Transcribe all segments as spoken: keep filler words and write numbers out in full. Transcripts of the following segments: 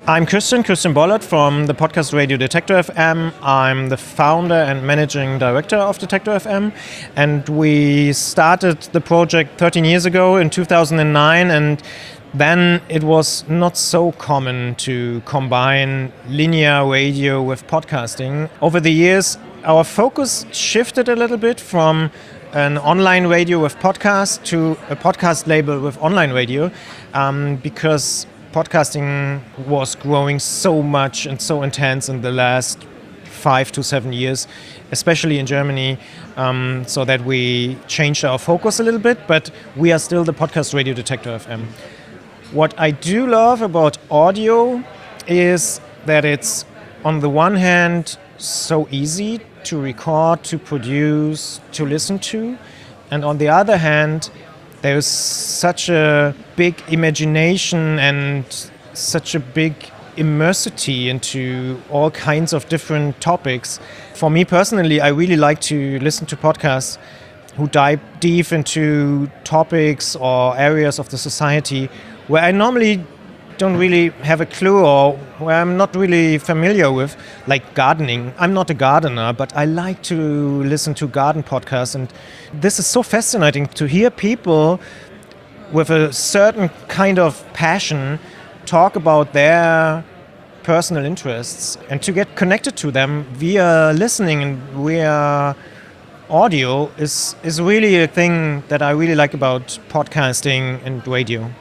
I'm Christian, Christian Bollert from the podcast Radio Detektor F M. I'm the founder and managing director of Detektor F M. And we started the project thirteen years ago in two thousand nine. And then it was not so common to combine linear radio with podcasting. Over the years, our focus shifted a little bit from an online radio with podcast to a podcast label with online radio um, because podcasting was growing so much and so intense in the last five to seven years, especially in Germany, um, so that we changed our focus a little bit, but we are still the podcast Radio Detektor F M. What I do love about audio is that it's, on the one hand, so easy to record, to produce, to listen to, and on the other hand, there's such a big imagination and such a big immersity into all kinds of different topics. For me personally, I really like to listen to podcasts who dive deep into topics or areas of the society where I normally don't really have a clue or where I'm not really familiar with, like gardening. I'm not a gardener, but I like to listen to garden podcasts, and this is so fascinating to hear people with a certain kind of passion talk about their personal interests and to get connected to them via listening and via audio is, is really a thing that I really like about podcasting and radio.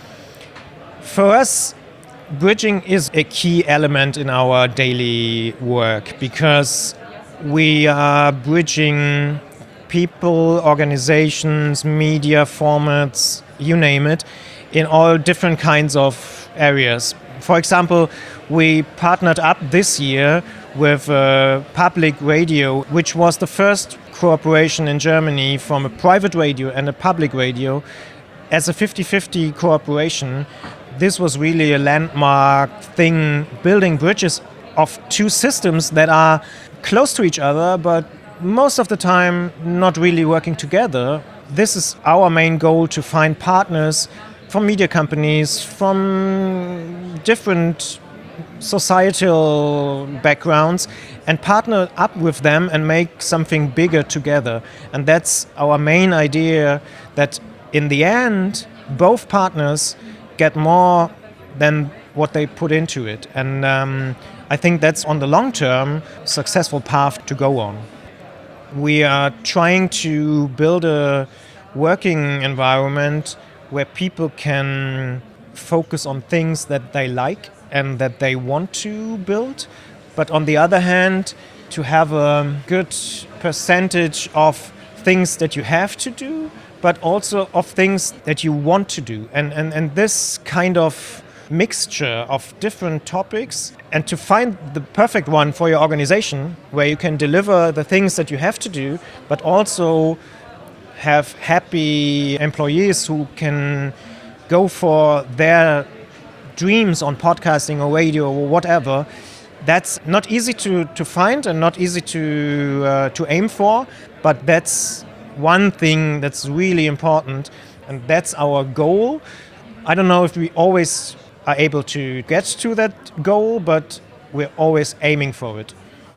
For us, bridging is a key element in our daily work because we are bridging people, organizations, media formats, you name it, in all different kinds of areas. For example, we partnered up this year with uh, Public Radio, which was the first cooperation in Germany from a private radio and a public radio as a fifty-fifty cooperation. This was really a landmark thing, building bridges of two systems that are close to each other, but most of the time not really working together. This is our main goal, to find partners from media companies, from different societal backgrounds, and partner up with them and make something bigger together. And that's our main idea, that in the end, both partners get more than what they put into it. And um, I think that's, on the long term, a successful path to go on. We are trying to build a working environment where people can focus on things that they like and that they want to build, but on the other hand, to have a good percentage of things that you have to do, but also of things that you want to do. And, and, and this kind of mixture of different topics, and to find the perfect one for your organization, where you can deliver the things that you have to do, but also have happy employees who can go for their dreams on podcasting or radio or whatever. That's not easy to, to find and not easy to uh, to aim for, but that's one thing that's really important, and that's our goal. I don't know if we always are able to get to that goal, but we're always aiming for it.